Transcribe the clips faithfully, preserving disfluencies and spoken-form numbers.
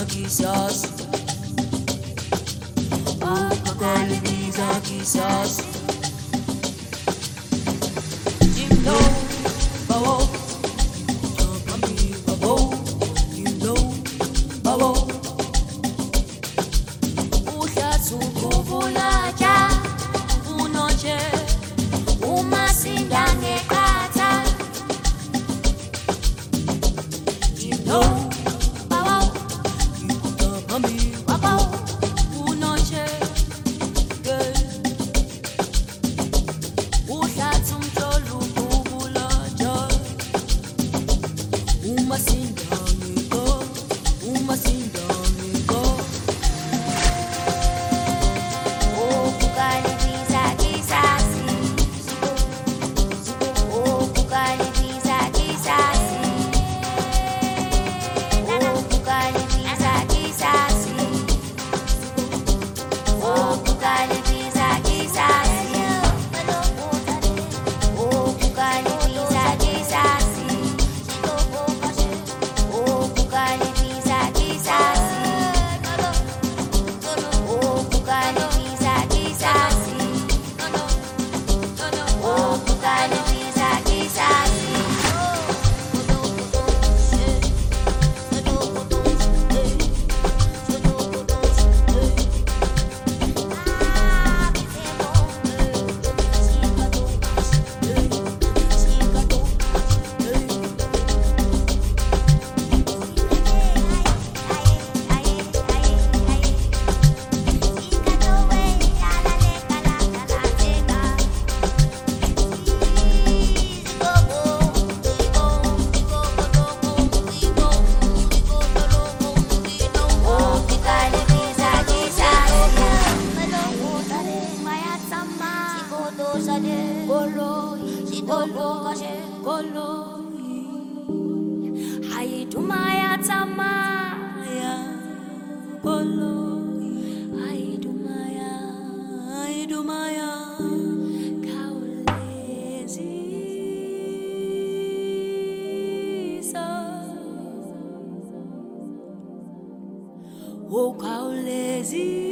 quizás. Apocalipsis quizás. You know, babo, mami, babo, you know, babo. Uhlathi ukuvulaja unoje uma singangekhatha. You know, babo, you mami, babo, unoje. Uhlathi umjolo ukuvulaja uma singangekho, uma singangekho. Oh, Kaulezi.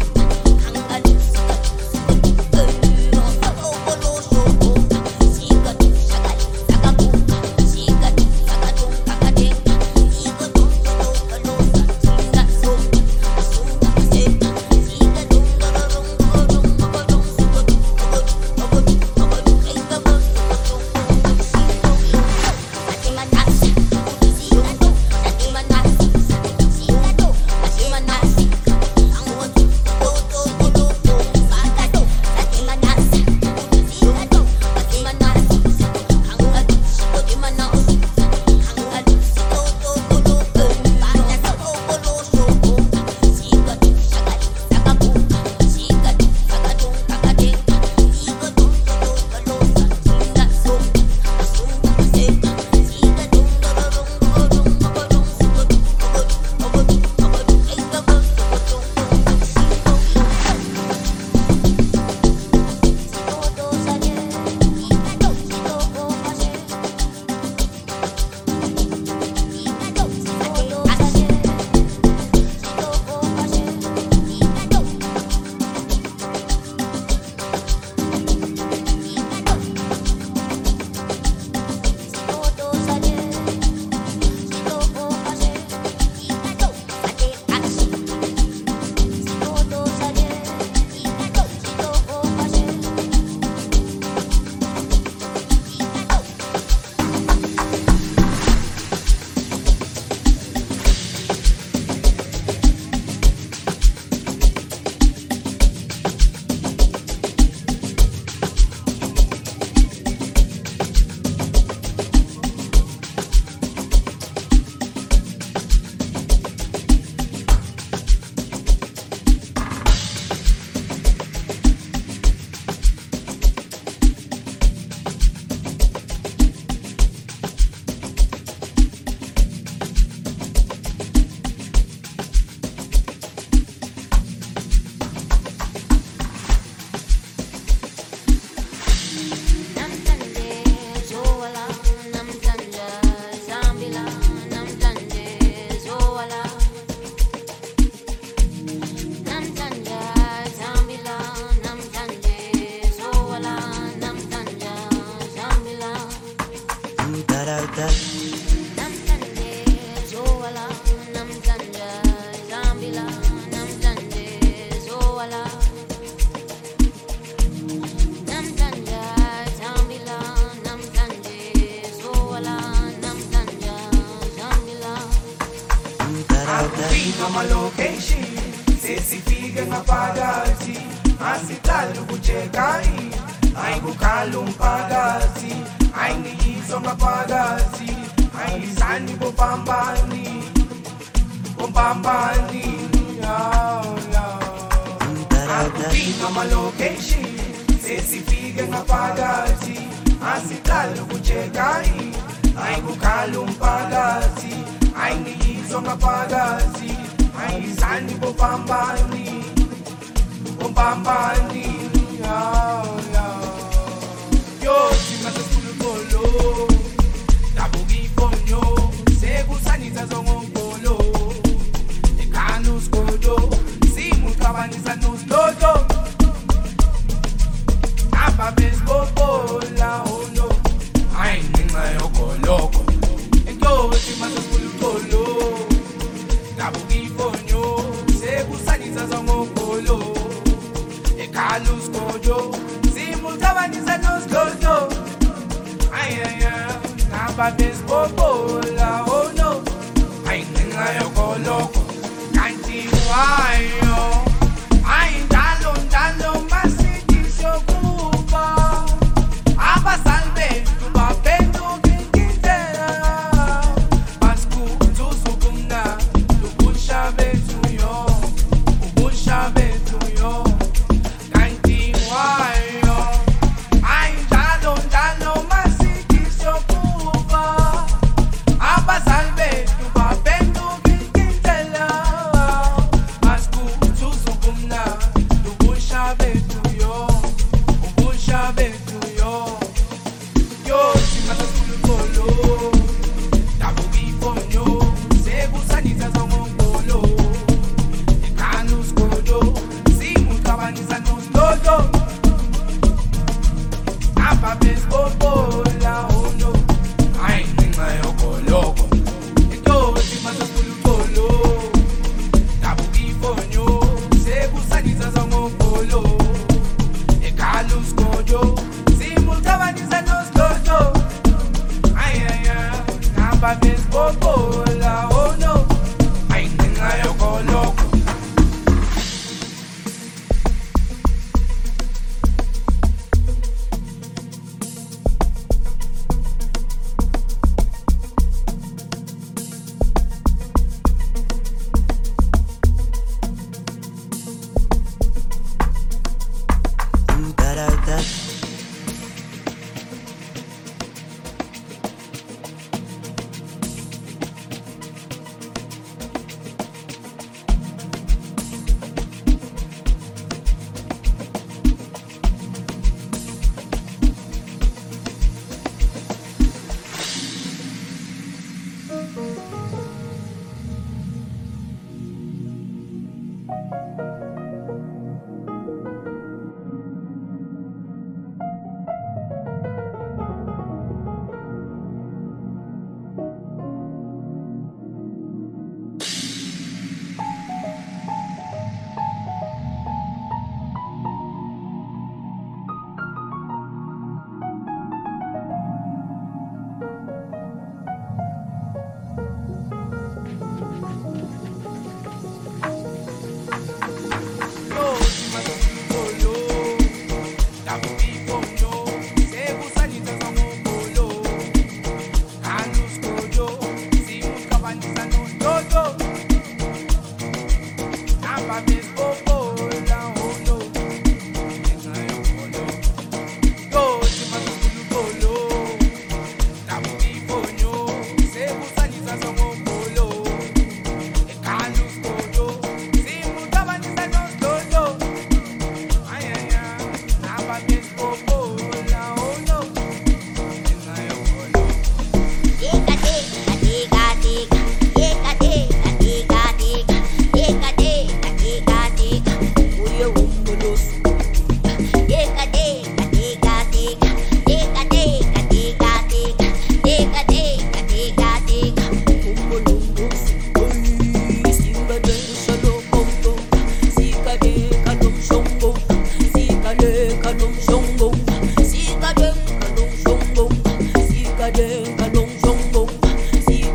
Chica sesifike ngaphakathi asicala ukucheka ayikukhala umphakathi ayingiyizwa ngaphakathi ayisani bopambani bopambani akufika amalocation sesifike ngaphakathi asicala ukucheka ayikukhala umphakathi ayingiyizwa ngaphakathi ayisani bopambani bopambani yo singasesipulupolo dabukifonyo sekusanisa zongongolo ekhanu skodo simucabanisa noslodo ababesibobola ono ayingenxa yokoloko enkosi masesipulupolo dabukifonyo sekusanisa zongongolo ekhanu skodo simucabanisa noslodo ayaya ababesibobola ono ayingenxa yokoloko kanti wayo ayindalo ndalo masitishokuba abazali bethu baphenduka inkindlela basikuzuza ubumnandi ubusha bethu yo ubusha bethu yo kanti wayo ayindalo ndalo masitishokuba abazali bethu baphenduka inkindlela basikuzuza ubumnandi ubusha bethu yo ubusha bethu yo yo singasesipulupolo dabukifonyo sekusanisa zongongolo ekhanu skodo simucabanisa noslodo ababesibobola ono ayingenxa yokoloko enkosi masesipulupolo dabukifonyo sekusanisa zongongolo ekhanu skodo simucabanisa noslodo ayaya ababesibobola ono ayingenxa yokoloko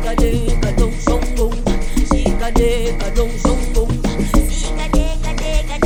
Kadeka long song, sika deka deka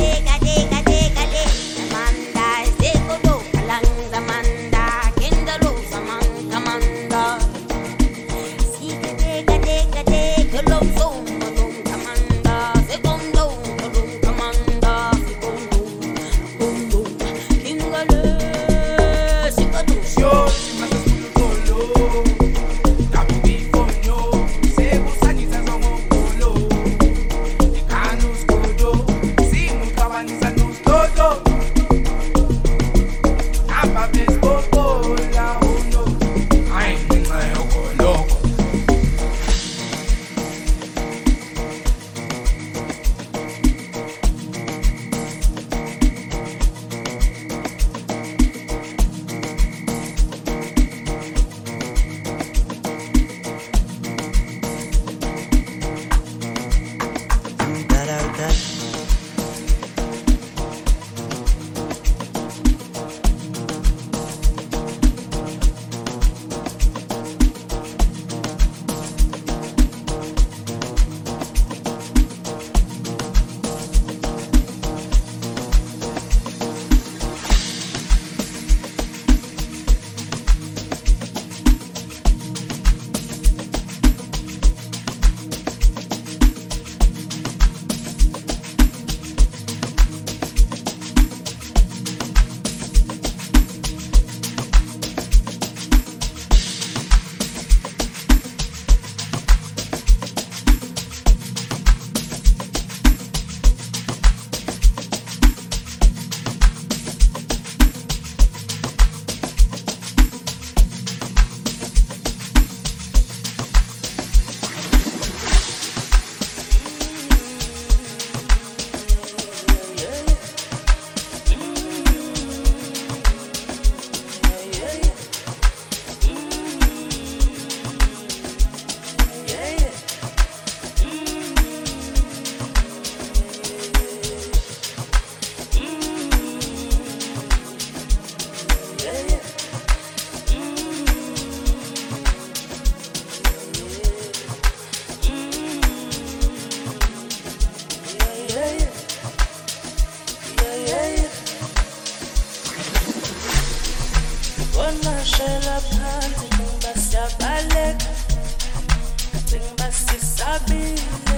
Ngibonashela phansi ngoba siyabaleka ngoba sisabile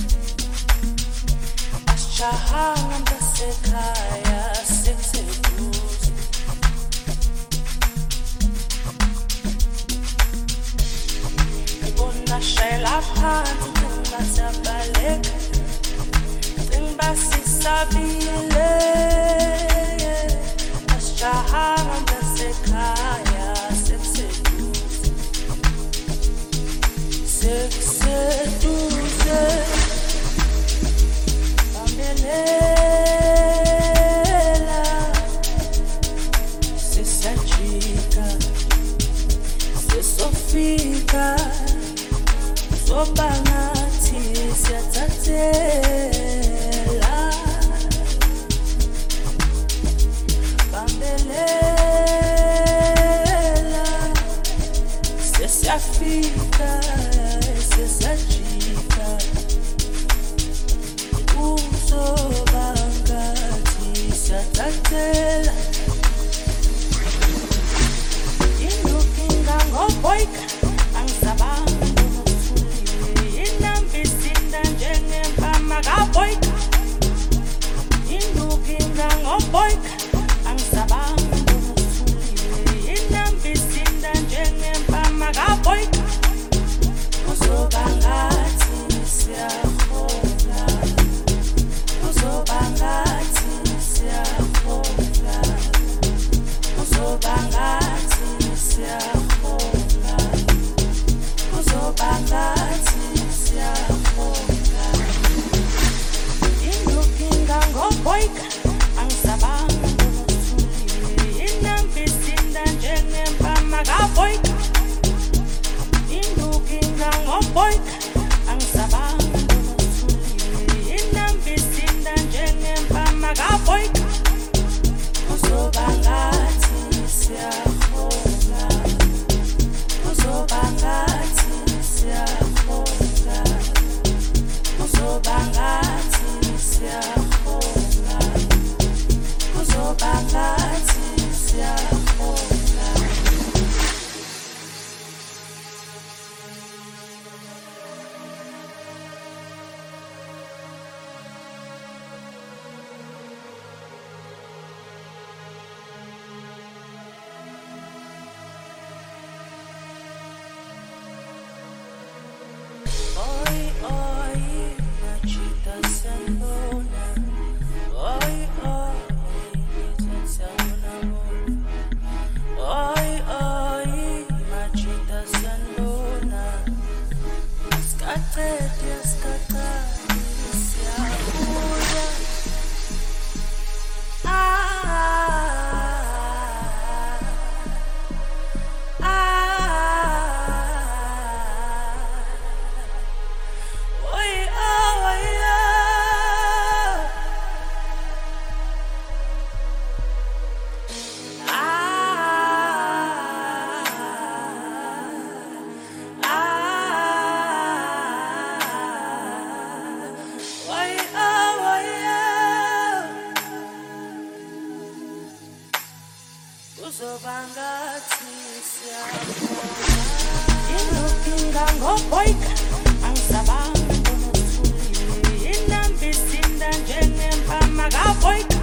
asijahanga mtasekhaya sekuseduze Ngibonashela phansi ngoba siyabaleka ngoba sisabile asijahanga mtasekhaya sekuseduze sekuseduze Bambelela sisajika sisofika sobangathi siyathathela Bambelela sesiyafika sesajika uzobangathi siyathathela Indukinga ngoboyka angisabanga ngokuthulile inambisinda njengempama kaboyka Indukinga ngoboyka angisabanga ngokuthulile inambisinda njengempama kaboyka Uzobangathi siyahonga Uzobangathi siyahonga Uzobangathi siyahonga Uzobangathi siyahonga Indukinga ngoboyka angisabanga ngokuthulile inambisinda njengempama kaboyka Indukinga ngoboyka angisabanga ngokuthulile inambisinda njengempama kaboyka Uzobangathi siyahonga Uzobangathi siyahonga Uzobangathi siyahonga Uzobangathi siyahonga Oi, oi, machita sambona. Oi, oi, machita sambona. Oi, oi, machita sambona. Skate, skate, siyabuya. Ah, ah, ah. Uzobangathi siyahonga Indukinga ngoboyka angisabanga ngokuthulile inambisinda njengempama kaboyka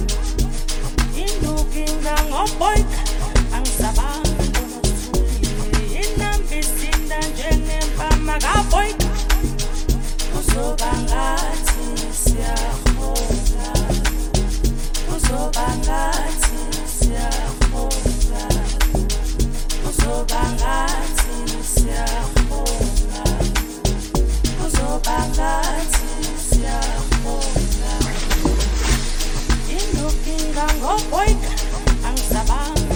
Indukinga ngoboyka angisabanga ngokuthulile inambisinda njengempama kaboyka Uzobangathi siyahonga Uzobangathi siyahonga Uzobangathi siyahonga Uzobangathi siyahonga Indukinga ngoboyka angisabanga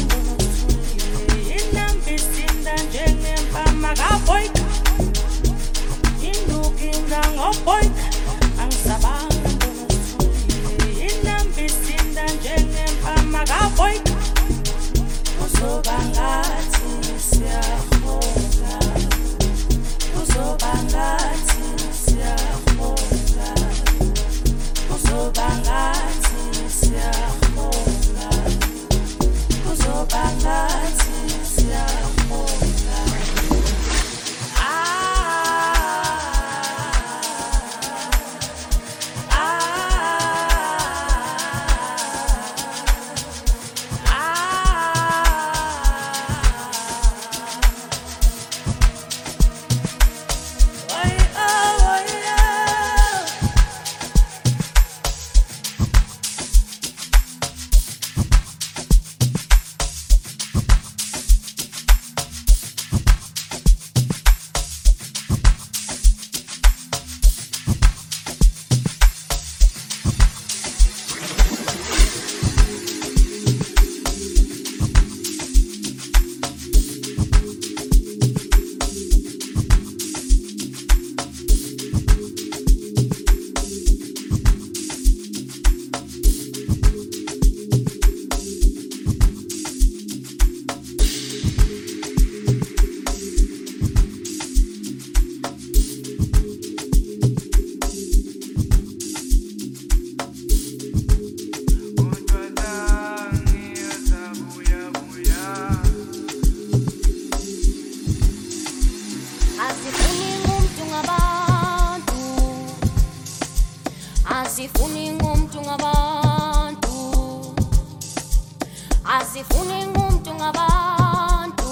asifuni ngumuntu ngabantu,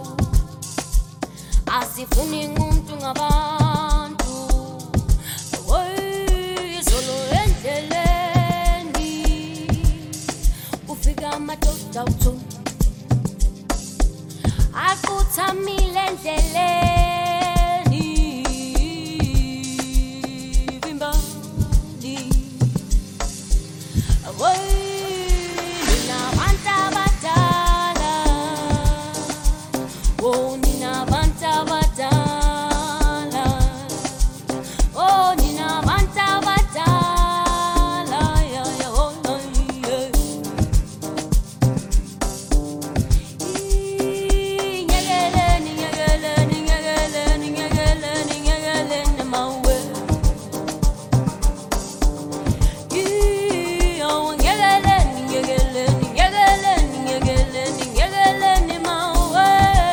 asifuni ngumuntu ngabantu. Oy, solo endleleni kufika amadoda uthu akuthamile endleleni vimbali. Oy, nina abantu abadala, oh nina abantu abadala, oh nina abantu abadala, yeah, yeah, oh, oh, yeah. Nyegeleni, nyegeleni, nyegeleni, nyegeleni, nyegeleni, mawe. Oh, nyegeleni, nyegeleni, nyegeleni, nyegeleni, nyegeleni, mawe.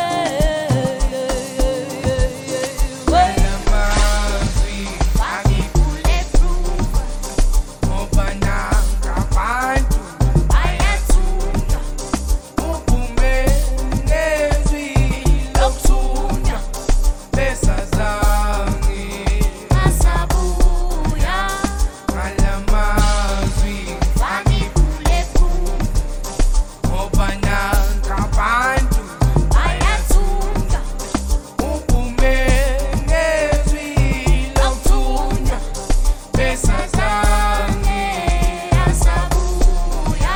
Amazwi Bulletproof, obana ngabantu bayathunywa, uphume nezwi lokuthunywa besazange basabuya, ngalamazwi bulletproof, obana ngabantu bayathunywa, uphume nezwi lokuthunywa besazange asabuya,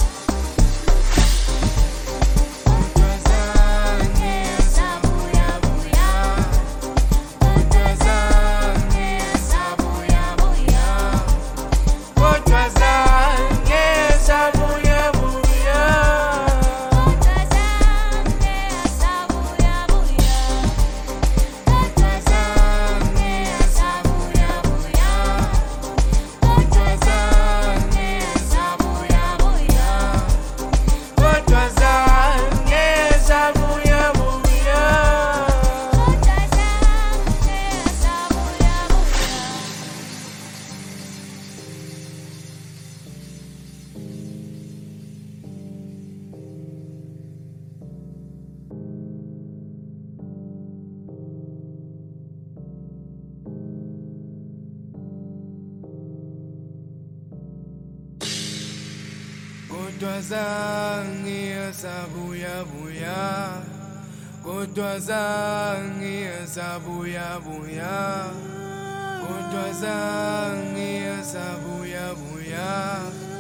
kodwa zange asabuya buya, kodwa zange asabuya buya, kodwa zange sabuya buya kodwa zange asabuya buya, kodwa zange asabuya buya, kodwa zange asabuya buya, kodwa zange sabuya buya kodwa zange asabuya buya. kodwa zange sabuya buya kodwa zange sabuya buya kodwa zange sabuya buya